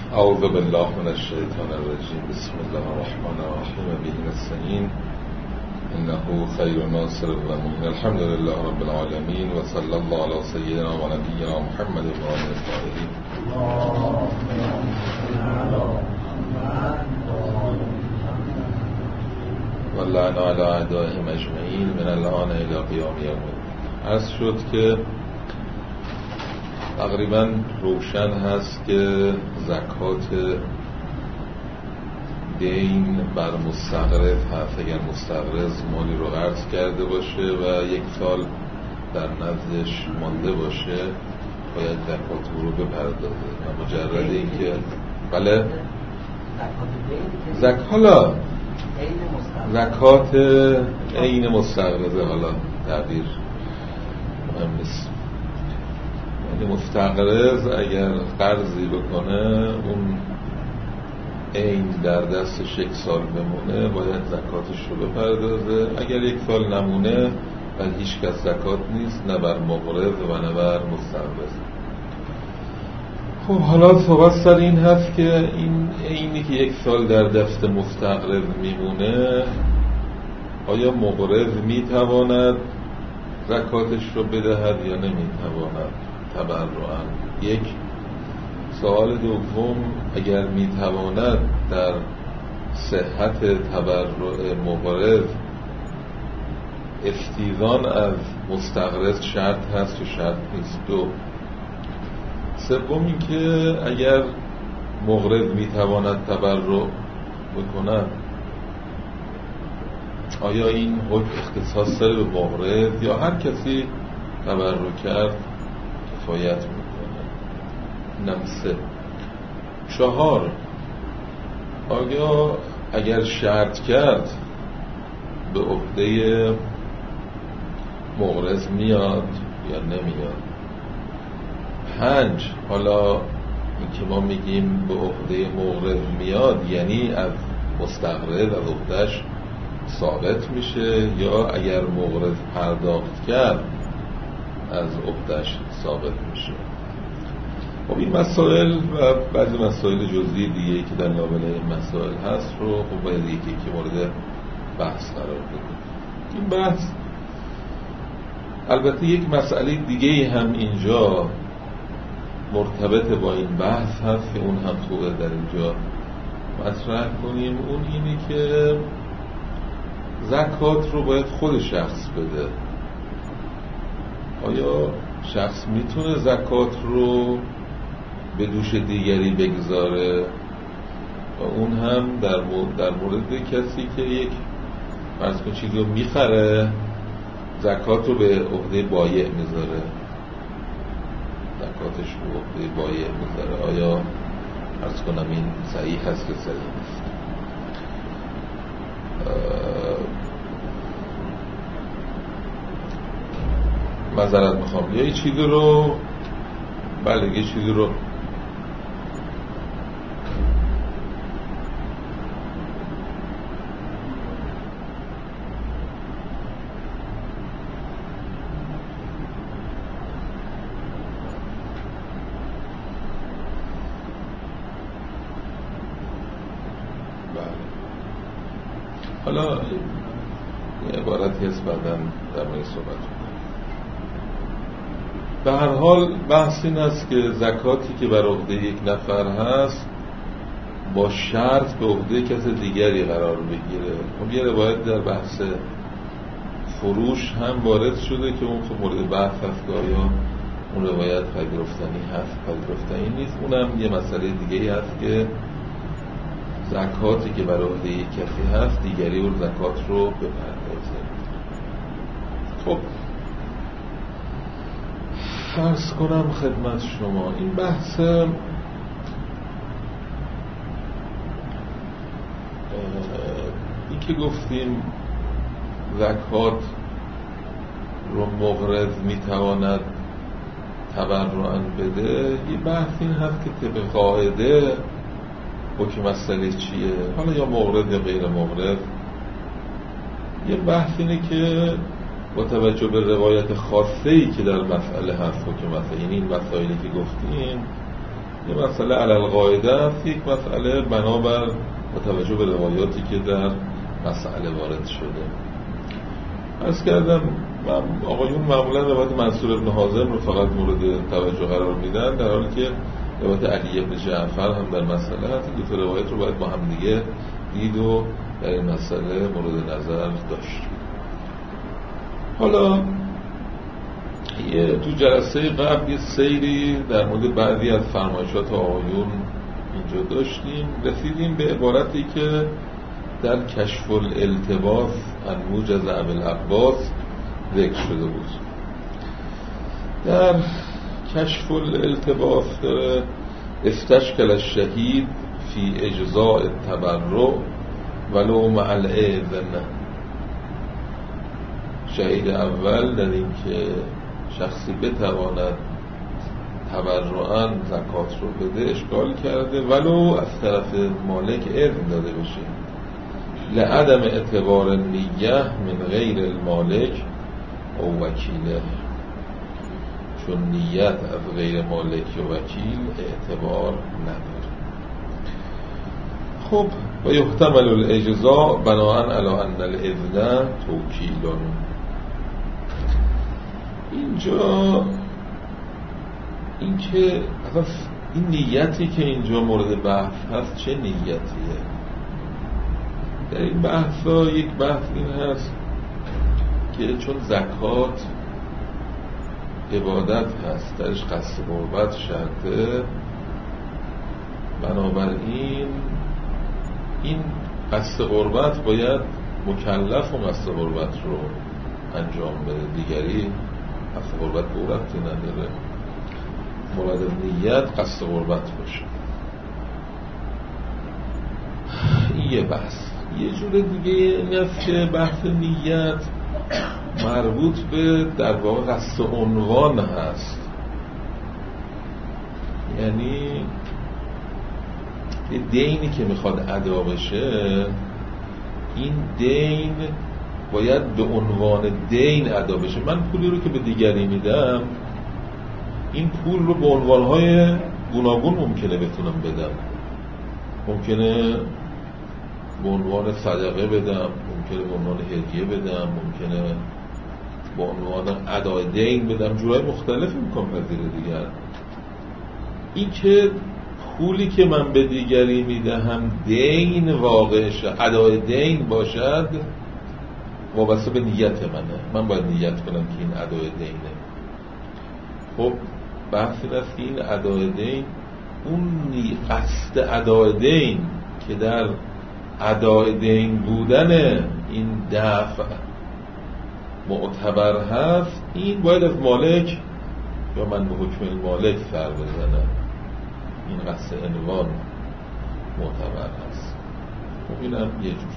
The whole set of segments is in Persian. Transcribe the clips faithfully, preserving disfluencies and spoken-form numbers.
اعوذ بالله من الشیطان الرجیم. بسم الله الرحمن الرحیم. به نستعین انه خیر ناصر و معین. الحمد لله رب العالمین و صلی الله علی سیدنا و نبینا محمد و آله الطاهرین. و لعن علی اعدائهم اجمعین من الان الی قیام یوم الدین. عرض شد که تقریبا روشن هست که زکات دین بر مستقرض هست. اگر مستقرض مالی رو قرض کرده باشه و یک سال در نزدش مانده باشه باید زکات رو بپردازه و مجرد این که بله زک... حالا زکات عین مستقرضه، حالا تعبیر مهم نیست. یعنی مستقرض اگر قرضی بکنه اون عین در دستش یک سال بمونه باید زکاتش رو بپردازه. اگر یک سال نمونه و هیچ کس زکات نیست، نه بر مقرض و نه بر مستقرض. خب حالا صحبت سر این هست که این عینی که یک سال در دست مستقرض میمونه آیا مقرض میتواند زکاتش رو بدهد یا نمیتواند تبرعاً؟ یک. سوال دوم، اگر میتواند در صحت تبرع مقرض استیذان از مستقرض شرط هست و شرط نیست؟ دو. سوم این که اگر مقرض میتواند تبرع بکند آیا این حکم اختصاص داره به مقرض یا هر کسی تبرع کرد کفایت میکنه؟ اینم سه. چهار، آیا اگر شرط کرد به عهده مقرض میاد یا نمیاد؟ پنج، حالا این که ما میگیم به عهده مقرض میاد یعنی از مستقرض از عهدهش ثابت میشه یا اگر مقرض پرداخت کرد از عهدهش ثابت میشه؟ خب این مسائل و بعضی مسائل جزئی دیگه که در لابلای این مسائل هست رو خب باید یکی که مورد بحث قرار بدیم. این بحث البته یک مسئله دیگه هم اینجا مرتبط با این بحث هست که اون هم خوبه در اینجا مطرح کنیم. اون اینی که زکات رو باید خود شخص بده. آیا شخص میتونه زکات رو به دوش دیگری بگذاره و اون هم در مورد, در مورد کسی که یک فرض کن چیزی رو میخره زکات رو به عهده بایع میذاره، زکاتش رو به عهده بایع میذاره. آیا فرض کنم این صحیح هست که صحیح نیست؟ معذرت میخوام یه چیزی رو بله یه چیزی رو حالا یه عبارتی هست بعداً در مورد صحبت کنم. به هر حال بحث این است که زکاتی که بر عهده یک نفر هست با شرط به عهده کس دیگری قرار بگیره. خب یه روایت در بحث فروش هم وارد شده که اون خب مورد بحث هست که آیا اون روایت پذیرفتنی هست پذیرفتنی نیست. اونم یه مسئله دیگه هست که زکاتی که بر عهده یک کسی هست دیگری اون زکات رو بپردازه. خب فرض کنم خدمت شما این بحث این که گفتیم زکات رو مقرض میتواند تبرعاً بده، یه بحث این هست که طبق قاعده حکم مسئله چیه، حالا یا مقرض یا غیر مقرض. یه بحث اینه که با توجه به روایت خاصه‌ای که در مسئله هست حکم مسئله، یعنی این مسائلی که گفتیم یه مسئله علل قاعده است، یک مسئله بنابر با توجه به روایاتی که در مسئله وارد شده. عرض کردم آقایون معمولا روایت منصور ابن حازم رو فقط مورد توجه قرار میدن، در حالی که روایت علی ابن جعفر هم در مسئله هست. دو تا روایت رو باید با هم دیگه دید و در این مسئله مورد نظر داشت. حالا تو جلسه قبل یه سیری در مورد بعضی از فرمایشات آقایون اینجا داشتیم، رسیدیم به عبارتی که در کشف الالتباس عن موجز ابی العباس ذکر شده بود. در کشف الالتباس داره استشکل الشهید فی اجزاء التبرع ولو مع الاذن. شهید اول در این که شخصی بتواند تبرعاً زکات رو بده اشکال کرده ولو از طرف مالک اذن داده بشه، لعدم اعتبار نیه من غیر المالک او وکیله، چون نیت از غیر مالک و وکیل اعتبار نداره. خب و یحتمل الاجزاء بناءً علی ان الاذن توکیل. اینجا این که این نیتی که اینجا مورد بحث هست چه نیتیه؟ در این بحث ها یک بحث این هست که چون زکات عبادت هست، درش قصد قربت شرطه، بنابراین این قصد قربت باید مکلف و قصد قربت رو انجام بده، دیگری قصد قربت به او ربطی نداره، مراد نیت قصد قربت باشه. این یه بحث. یه جور دیگه این است که بحث نیت مربوط به در واقع قصد عنوان هست، یعنی یه دینی که میخواد ادا بشه، این دین باید به عنوان دین ادا بشه. من پولی رو که به دیگری میدم، این پول رو به عنوانهای گوناگون ممکنه بتونم بدم. ممکنه به عنوان صدقه بدم، ممکنه به عنوان هدیه بدم، ممکنه به عنوان ادای دین بدم، جورای مختلف میکنم پذیر دیگر. این که پولی که من به دیگری میدهم دین واقع شد، ادای دین باشد، وابسته به نیت منه. من باید نیت کنم که این ادای دینه. خب بحث این است که این ادای دین، اون قصد ادای دین که در ادای دین بودن این دفع معتبر هست، این باید از مالک یا من به حکم مالک سر بزنم. این قصد عنوان معتبر هست. خب اینم یه جور.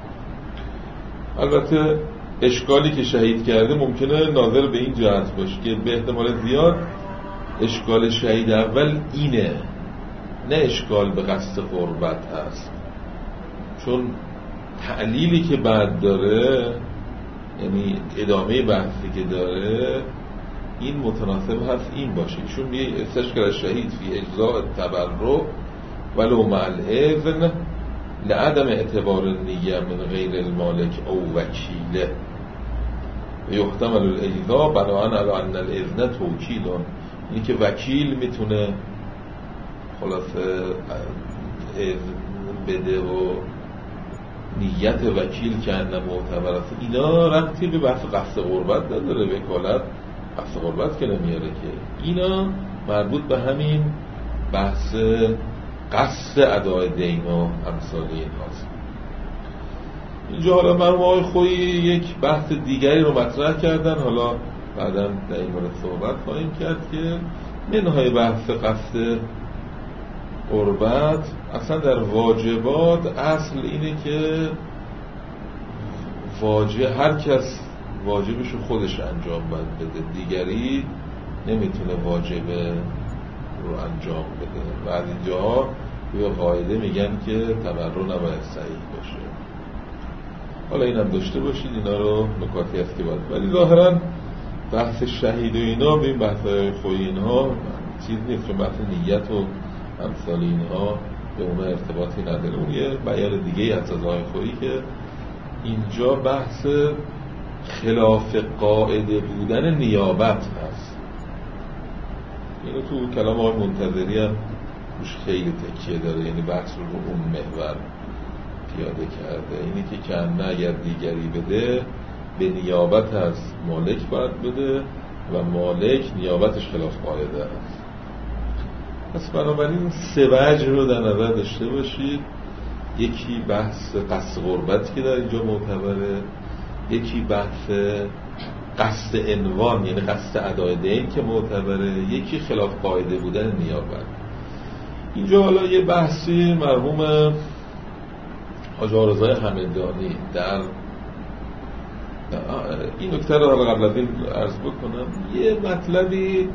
البته اشکالی که شهید کرده ممکنه ناظر به این جهت باشه که به احتمال زیاد اشکال شهید اول اینه، نه اشکال به قصد قربت هست، چون تعلیلی که بعد داره، یعنی ادامه بحثی که داره، این متناسب هست این باشه. ایشون میگه استشکل شهید فی اجزاء التبرع ولو مع الاذن لعدم اعتبار النیه من غیر المالک او وکیله و یحتمل الاجزاء بناءً علی ان الاذن توکیل. اینی که وکیل میتونه خلاصه بده و نیت وکیل که انه معتبر است. اینا ربطی به بحث قصد قربت نداره، وکالت قصد قربت که نمیاره که. اینا مربوط به همین بحث قصد ادای دین و امثال این هاست. اینجا حالا مرحوم آقای خویی یک بحث دیگری رو مطرح کردن، حالا بعدا در این مورد صحبت خواهیم کرد که منهای بحث قصد قربت اصلا در واجبات اصل اینه که واجب هر کس واجبش رو خودش انجام باید بده، دیگری نمیتونه واجب رو انجام بده. بعد اینجا به قاعده میگن که تبرع نباید صحیح باشه. حالا اینم داشته باشید، اینا رو نکاتی هست که باید، ولی ظاهرا بحث شهید و اینا به این بحث های خوی اینها چیز نیست، چون بحث نیت و امثال اینها به اون ارتباطی نداره. اون یه بیان دیگه از رضای خویی که اینجا بحث خلاف قاعده بودن نیابت هست. اینو تو کلام آقای منتظری هم روش خیلی تکیه داره، یعنی بحث رو رو اون محور پیاده کرده، اینی که کنه اگر دیگری بده به نیابت از مالک باید بده و مالک نیابتش خلاف قاعده است. پس بنابراین سه وجه رو در نظر داشته باشید. یکی بحث قصد غربت که در اینجا معتبره، یکی بحث قصد عنوان یعنی قصد ادای دین که معتبره، یکی خلاف قاعده بودن نیابت. اینجا حالا یه بحثی مرحوم حاجی آرزای همدانی در این نکته رو قبل از این عرض بکنم. یه مطلبی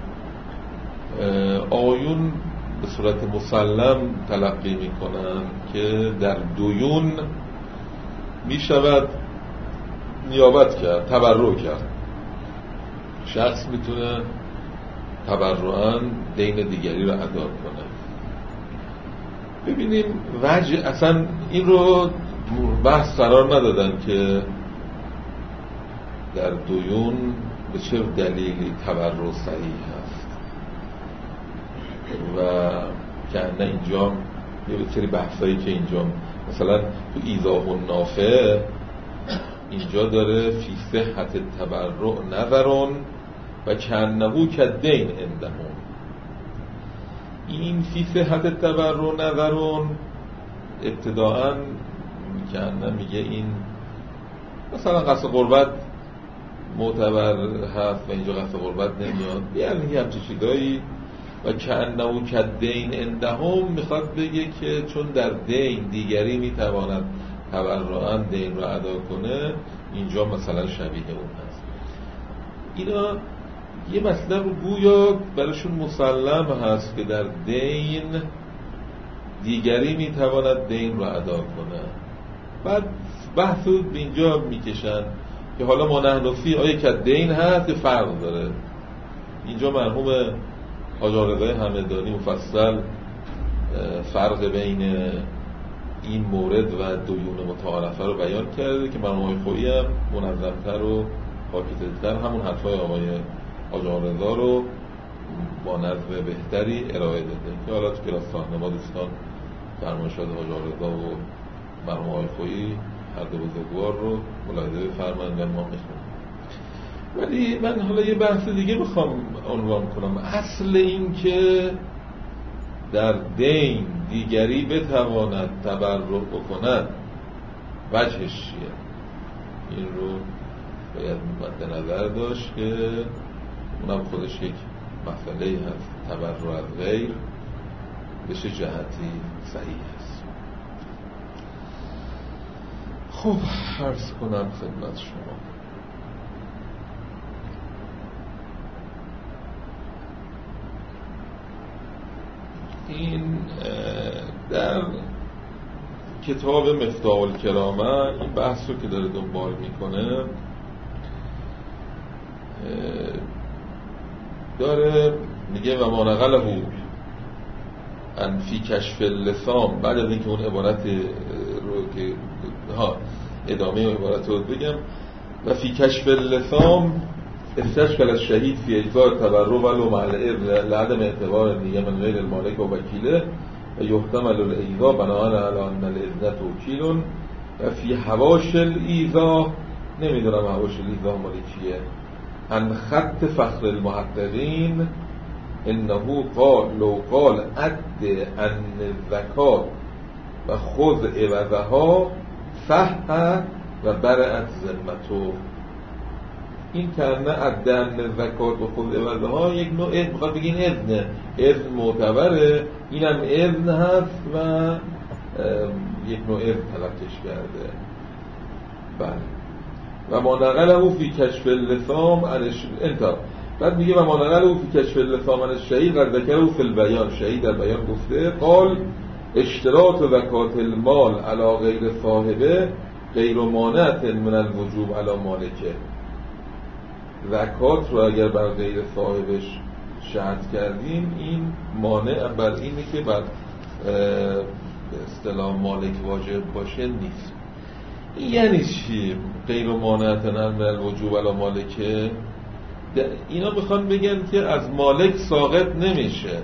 آیون به صورت مسلم تلقی میکنن که در دیون میشود نیابت کرد، تبرع کرد. شخص میتونه تبرعاً دین دیگری رو ادا کنه. ببینیم وجه اصلا این رو بحث قرار ندادن که در دیون به چه دلیلی تبرع صحیح هست و که نه اینجا یه سری بحثایی که اینجا مثلا تو ایضاح النافع اینجا داره فی صحت تبرع نظرون و کنهو کدین عندهم. این فی صحت تبرع نظرون ابتداعاً کنه میگه این مثلا قصد قربت معتبر هست و اینجا قصد قربت نمیاد، یعنی همچه چیزایی. و کنهو کدین عندهم میخواد بگه که چون در دین دیگری میتواند تبرعاً دین رو ادا کنه، اینجا مثلا شبیه اون هست. اینا یه مطلب گویا براشون مسلم هست که در دین دیگری میتواند دین رو ادا کنه. بعد بحث رو به اینجا میکشن که حالا ما نحن فی آیه که دین هست فرق داره. اینجا مرحوم حاجی رضای همدانی مفصل فرق بین این مورد و دیون متعارفه رو بیان کرده که مرحوم آقای خویی هم منظم‌تر و پاکیزه‌تر همون حرفای آقای حاجی رضا رو با نظم بهتری ارائه داده که حالا تو کلاس راهنما دوستان فرمایشات حاجی رضا و مرحوم آقای خویی هر دو بزرگوار رو ملاحظه بفرمایید و ما میخونیم. ولی من حالا یه بحث دیگه میخوام عنوان کنم. اصل این که در دین دیگری بتواند تبرع بکند وجهش چیه؟ این رو باید مد نظر داشت که اونم خودش یک مسئله هست. تبرع از غیر به چه جهتی صحیح است. خب عرض کنم خدمت شما این در کتاب مفتاح الکرامه این بحث رو که داره دنبال میکنه داره میگه و ما نقله ان فی کشف اللسام. بعد از اینکه اون عبارت رو که ها ادامه عبارت رو بگم و فی کشف اللسام استشکل از شهید فی اجزاء تبرع ولو مع لعدم اعتبار نیه من غیر المالک و وکیله و یحتمل الایذا بناء علی ان الاذن توکیل و فی حواش الایذا. نمیدونم حواش الایذا مالی چیه. ان خط فخر المحققین انه قال لو قال اد ان الزکات و خذ عوضها صح و برأت ذمته. این کنه ادن زکات و خود عوضها یک نوع اذن، بخواد بگین اذنه، اذن معتبره، اینم اذن هست و یک نوع اذن تلقیش کرده. بله و ما نقل او فی کشف اللسام انتا. بعد میگه و ما نقل او فی کشف اللسام عن الشهید و ذکر او فی البیان. شهید در بیان گفته قال اشتراط زکات المال علی غیر صاحبه غیر مانعت من الوجوب علی مالکه. زکات رو اگر بر غیر صاحبش شرط کردیم این مانع بر اینه که بر به اصطلاح مالک واجب باشه نیست. این یعنی چی؟ غیر مانعتن من الوجوب علی مالکه، اینا میخوان بگن که از مالک ساقط نمیشه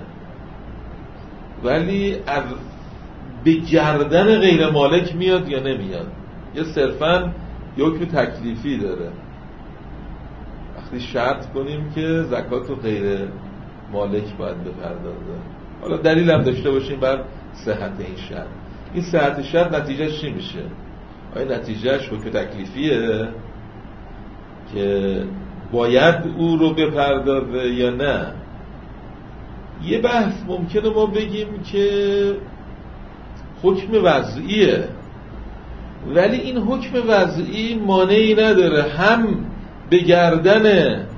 ولی از به گردن غیر مالک میاد یا نمیاد، یا صرفاً حکم تکلیفی داره. وقتی شرط کنیم که زکات رو غیر مالک باید بپردازه، حالا دلیل هم داشته باشیم بر صحت این شرط، این صحت شرط نتیجهش چی میشه؟ آیا نتیجهش حکم تکلیفیه که باید او رو بپردازه یا نه؟ یه بحث ممکنه ما بگیم که حکم وضعیه، ولی این حکم وضعی مانعی نداره هم به گردن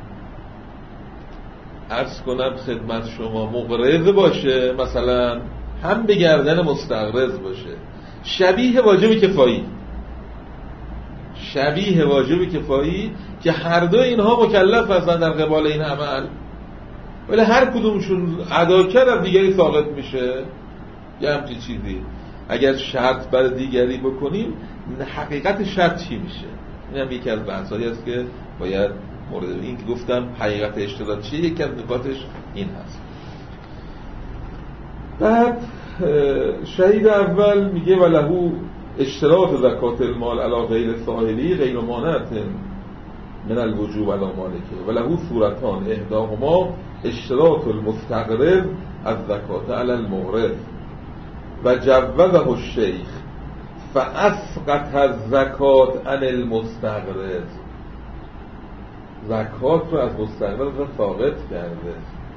عرض کنم خدمت شما مقرض باشه، مثلا هم به گردن مستقرض باشه، شبیه واجب کفایی، شبیه واجب کفایی که هر دو اینها مکلف هستن در قبال این عمل، ولی هر کدومشون ادا کرد از دیگری ساقط میشه. یه همچین چیزی اگر شرط بر دیگری بکنیم حقیقت شرط چی میشه؟ این هم یکی از بحثایی است که باید مورد این که گفتم حقیقت اشتراط چیه، یکی از نکاتش این هست. بعد شهید اول میگه ولهو اشتراط زکات المال علی غیر صاحبی غیر مانعت من الوجوب علی مالکه ولهو صورتان احداهما اشتراط المستقرض از زکات علی المقرض و جوزه الشیخ فاسقط الزکات عن المستقرض، زکات رو از مستقرض ساقط کرده.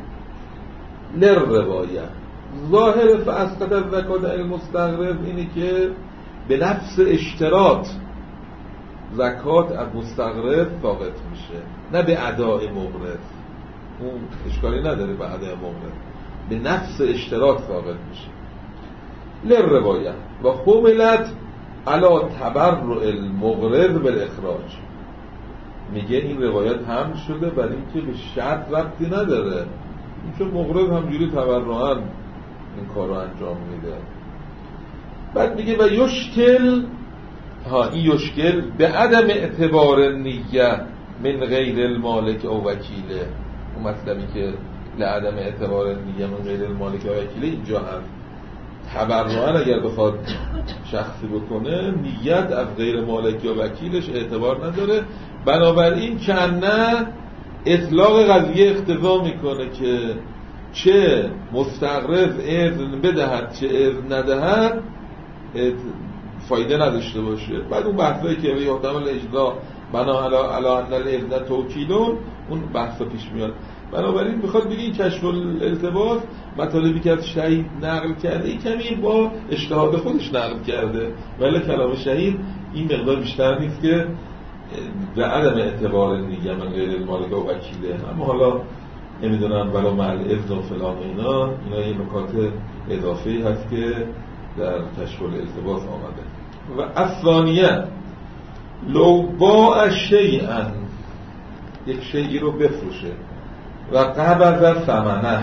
للروایه ظاهر فاسقط الزکات عن المستقرض اینه که به نفس اشتراط زکات از مستقرض ساقط میشه، نه به اداء مقرض. اون اشکالی نداره به اداء مقرض، به نفس اشتراط ساقط میشه. للروایه و حملت علی تبرع المقرض بالاخراج، میگه این روایت هم شده برای اینکه به شرط ربطی نداره، چون مقرض همجوری تبرعاً این کار رو انجام میده. بعد میگه و یشکل، ها این یشکل به عدم اعتبار نیه من غیر المالک او وکیله، اون مطلبی که لعدم اعتبار نیه من غیر المالک او وکیله اینجا هم تبرعاً اگر بخواد شخصی بکنه نیت از غیر مالک یا وکیلش اعتبار نداره، بنابراین کنه اطلاق قضیه اقتضا میکنه که چه مستقرض اذن بدهد چه اذن ندهد فایده نداشته باشه. بعد اون بحثایی که یحتمل اجزا بنا علی ان الاذن توکیلون اون بحثا پیش میاد. بنابراین میخواد بگه این کشف الالتباس مطالبی که از شهید نقل کرده این کمی با اجتهاد خودش نقل کرده، ولی کلام شهید این مقدار بیشتر نیست که به عدم اعتبار دیگه من غیر المالک و وکیله. اما حالا نمیدونم برای مع الاذن و فلان اینا اینا یه نکات اضافه‌ای هست که در کشف الالتباس آمده. و الثانیه لو باع شیئا، یک شیئی رو بفروشه و قبض ثمنه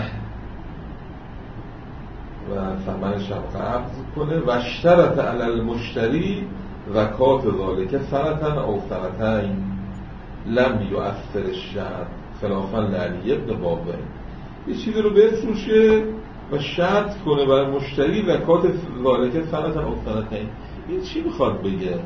و ثمنش هم قبض کنه و اشترط علی المشتری زکات ذالک سنة او سنتین لم یؤثر الشرط خلافا لعلی ابن بابه، یه چیزی رو بفروشه و شرط کنه برای مشتری زکات ذالک سنة او سنتین. این چی میخواد بگه؟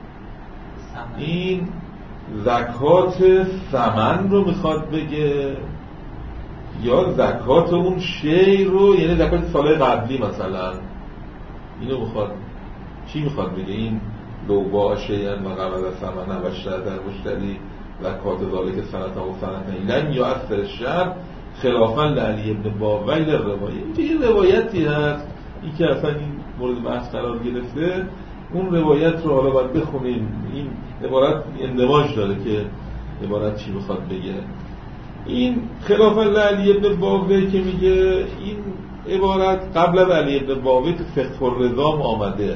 این زکات ثمن رو میخواد بگه یا زکات اون شی رو، یعنی زکات سال قبلی مثلا اینو میخواد چی میخواد بگه؟ این لو باع شیئا و قبض ثمنه و اشترط در مشتری زکات ذالک سنة و سنتین لن یؤثر الشرط خلافا لعلی ابن بابه روایت. اینجا یه روایتی هست این که اصلا این مورد بحث قرار گرفته، اون روایت رو حالا باید بخونیم. این عبارت اندماج داره که عبارت چی بخواد بگه. این خلافا لعلی ابن بابه که میگه این عبارت قبل از علی ابن بابه تو فقه الرضا آمده،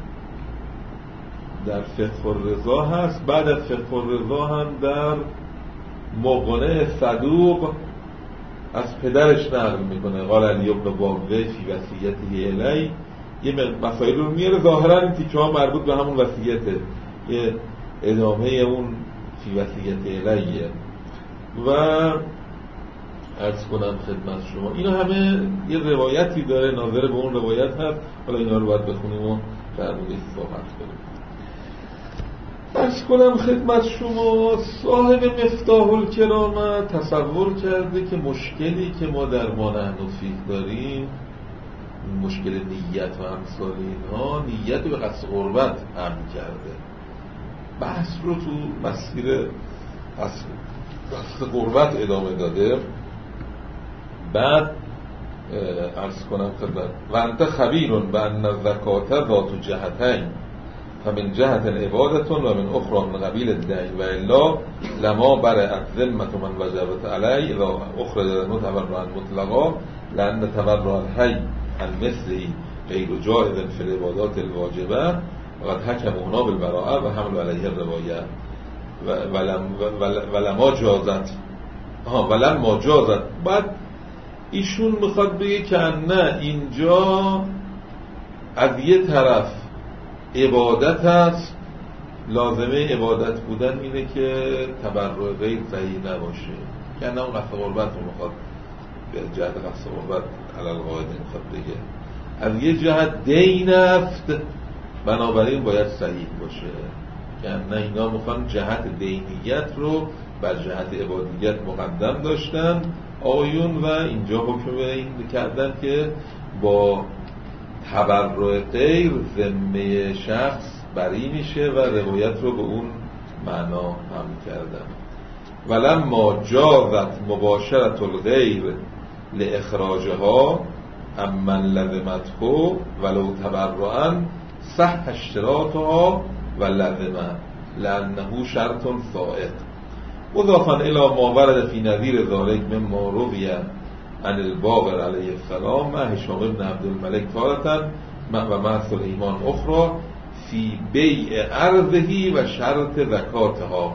در فقه الرضا هست، بعد از فقه الرضا هم در مغنی صدوق از پدرش نقل میکنه قال علی بن باقر فی وصیته الی، یه مسائل رو میاره ظاهرا این تیکه ها مربوط به همون وصیته، یه ادامه اون فی وصیته الیه. و عرض کنم خدمت شما اینا همه یه روایتی داره ناظر به اون روایت هست، حالا اینا رو باید بخونیم و در موردش صحبت کنیم. عرض کنم خدمت شما صاحب مفتاح الکرامه تصور کرده که مشکلی که ما در ما نحن فیه داریم، مشکل نیت و امثال اینها، نیت به قصد قربت هم کرده، بحث رو تو مسیر قصد قربت ادامه داده. بعد عرض کنم خدمت و انت خبیر بان الزکات ذات جهتین فمن جهت عبادت و من اخرى من قبیل الدین و الا لما برئت ذمة من وجبت علی اذا اخرج ذمة تبرعا مطلقا لان تبرع الحی عن مثله غیر جائز فی العبادات الواجبه وقد حکم هنا بالبراءه و حمل علیه الروایه ولما جازت ها ولما جازت. بعد ایشون میخواد بگه که نه، اینجا از یه طرف عبادت هست، لازمه عبادت بودن اینه که تبرع غیر صحیح نباشه، که نه اون قصد قربت رو میخواد به جهت قصد قربت علل قاعده میخواد بگه. از یه جهت دین است بنابراین باید صحیح باشه، که نه اینا میخوان جهت دینیت رو بر جهت عبادیت مقدم داشتن آیون و اینجا حکم این کردن که با تبرع غیر ذمه شخص بری میشه و روایت رو به اون معنا هم کردن. ولما جازت مباشرت الغیر لاخراجها اما لزمته ولو تبرعا صح اشتراطها و لزمه لانه شرط صائغ مضافا الى ما ورد فی نظیر ذلک مما روی عن الباقر علیه السلام مع هشام بن عبدالملک تارة و مع سلیمان اخرى فی بیع ارضه و شرط زکاتها.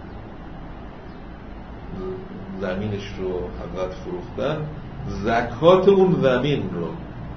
زمینش رو حضرت فروختن، زکات اون زمین رو،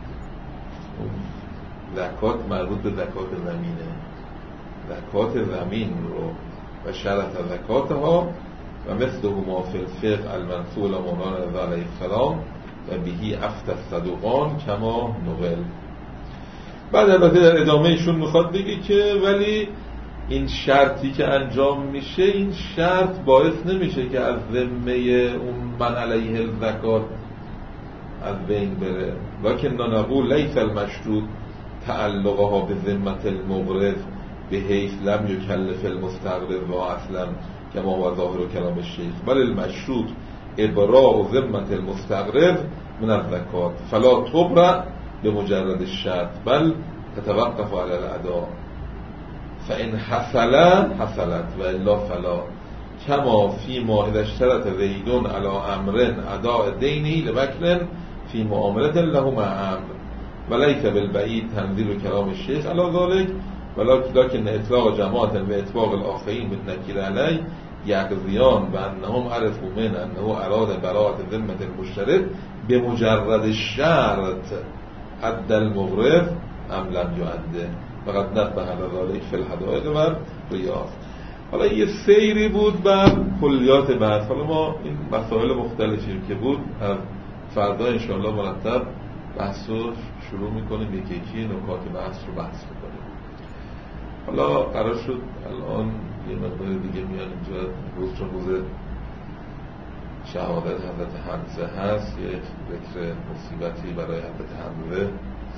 زکات مربوط به زکات زمینه، زکات زمین رو و شرط زکاتها و مثل ما فی الفقه المنصول مولانا رضا علیه السلام و بهی افت الصدوقان کما نقل. بعد البته در ادامه ایشون میخواد بگه که ولی این شرطی که انجام میشه، این شرط باعث نمیشه که از ذمه اون من علیه الزکات از بین بره. لکن نقول لیس المشروط تعلقها به ذمت المقرض به حیث لم یکلف المستقرض و اصلا کما هو ظاهر کلام الشیخ، بل المشروط ابراء ذمت المستقرض من الزکات فلا تبرأ بمجرد الشرط بل تتوقف على الاداء فان حصل حصلت و الا فلا کما فی ما اذا اشترط زید علی امر اداء دینه لوکل فی معامله له مع امر وليس بالبعید تنزیل کلام الشیخ علی ذلك ولكن اطلاق جماعت و اطلاق الاخرین بالنکیر علی یقضیان و انهم عرفوا من انه اراد براءت ذمة المشترک بمجرد الشرط عد المغرض ام لم یعده فقد نبه على ذلك فی الحدائق و ریاض. حالا یه سیری بود بر کلیات بحث. حالا ما این مسائل مختلفی که بود فردا انشاءالله مرتب بحث رو شروع میکنیم، یکی یکی نکات بحث رو بحث میکنیم. حالا قرار شد الان یه مقدار دیگه میان اینجا، روز چون روز شهادت حضرت حمزه هست، یک ذکر مصیبتی برای حضرت حمزه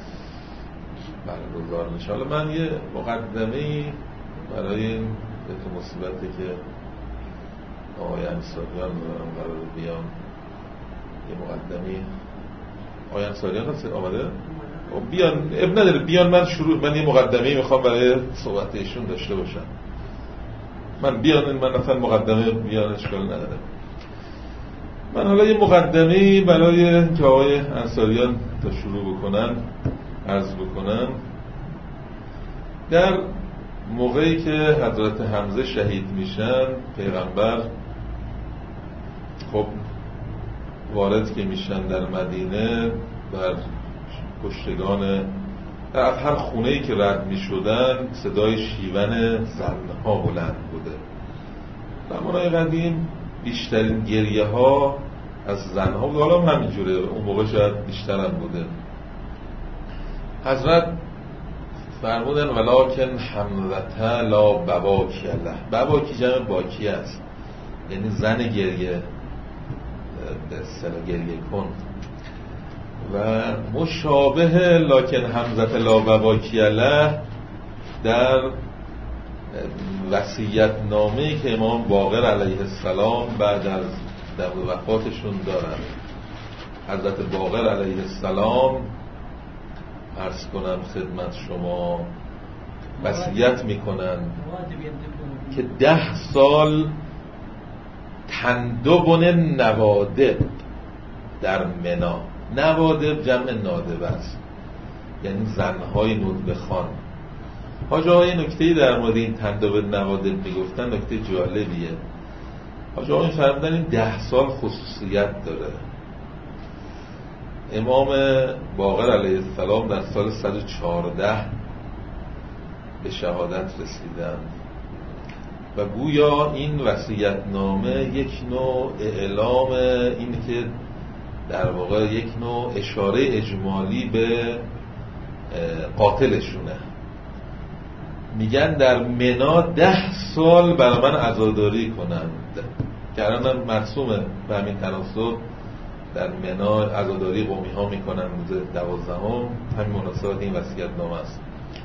برگزار میشه. حالا من یه مقدمه‌ای برای این ذکر مصیبتی که آقای انصاریان قرار بیان، یه مقدمه‌ای آقای انصاریان هست آمده؟ بیان اب نداره، بیان من شروع من یه مقدمه‌ای میخوام برای صحبت ایشون داشته باشم. من بیان من اصلا مقدمه بیان اشکال نداره. من حالا یه مقدمه‌ای برای که آقای انصاریان تا شروع بکنن عرض بکنم. در موقعی که حضرت حمزه شهید میشن، پیغمبر خب وارد که میشن در مدینه، بر پشتگان در هر خونه‌ای که رد میشدن صدای شیون زنها بلند بوده. زمانهای قدیم بیشترین گریه ها از زنها بود، حالا هم همینجوره، اون موقع شاید بیشتر هم بوده. حضرت فرمودن ولکن حمزه لا بواکی له. بواکی جمع باکی است، یعنی زن گریه، به اصطلاح گریه کن. و مشابه لکن حمزه لا بواکی له در وصیت نامه‌ای که امام باقر علیه السلام بعد از در وفاتشون دارن. حضرت باقر علیه السلام عرض کنم خدمت شما وصیت میکنن که ده سال تندبن نوادب در منا، نوادب جمع نادبه است، یعنی زنهای ندبه خان. حاجی آقای نکتهی در مورد این تندبن نوادب میگفتن، نکته جالبیه. حاجی آقای فرمودن این ده سال خصوصیت داره. امام باقر علیه السلام در سال صد و چهارده به شهادت رسیدند و گویا این وصیت‌نامه یک نوع اعلام، این که در واقع یک نوع اشاره اجمالی به قاتلشونه. میگن در منا ده سال برای من عزاداری کنند که الان مرسومه به همین تناسب در منا عزاداری قومی ها میکنن روز دوازدهم. همین مناسبت این وصیت‌نامه است.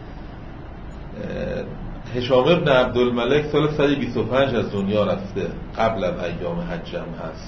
هشام ابن عبدالملک سال صد و بیست و پنج از دنیا رفته، قبل از ایام حج هم هست.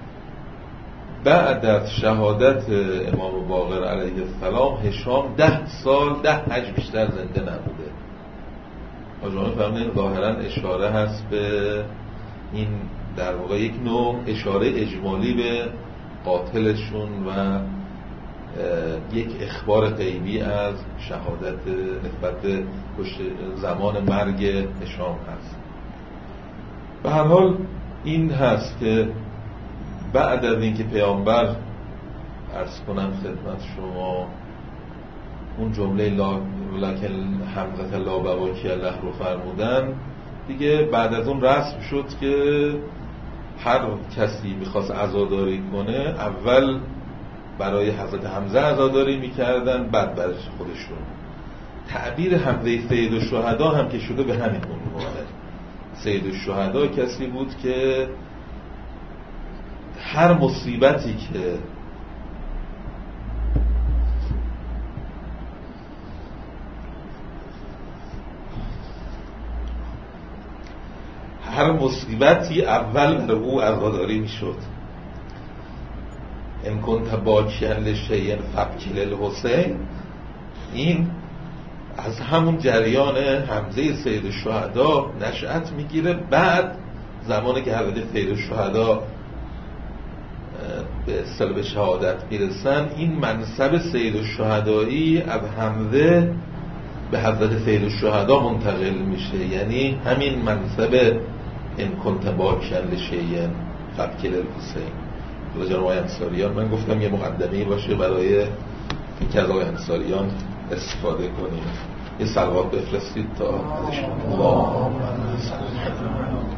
بعد از شهادت امام باقر علیه السلام هشام ده سال ده حج بیشتر زنده نبوده. آجامه فهمدن ظاهرا اشاره هست به این، در واقع یک نوع اشاره اجمالی به قاتلشون و یک اخبار غیبی از شهادت نسبت به زمان مرگ هشام هست. به هر حال این هست که بعد از اینکه پیامبر عرض کنم خدمت شما اون جمله لا لکن حمزه لا بواکی له رو فرمودن، دیگه بعد از اون رسم شد که هر کسی میخواست عزاداری کنه اول برای حضرت حمزه عزاداری میکردن، بعد برای خودشون. تعبیر حمزه سید الشهدا هم که شده به همین عنوانه. سید الشهدا کسی بود که هر مصیبتی که هر مصیبتی اول برای او عزاداری میشد. ان کنت باکیا لشیء فابکی للحسین، این از همون جریان حمزه سید الشهدا نشأت میگیره. بعد زمانی که حضرت سید الشهدا به اصطلاح به شهادت میرسن، این منصب سید الشهدایی از حمزه به حضرت سید الشهدا منتقل میشه. یعنی همین منصب ان کنت باکیا لشیء فابکی للحسین. جناب آقای انصاریان، من گفتم یه مقدمه‌ای باشه برای اینکه از آقای انصاریان استفاده کنیم. یه صلوات بفرستید تا ازشون. اللهم صل علی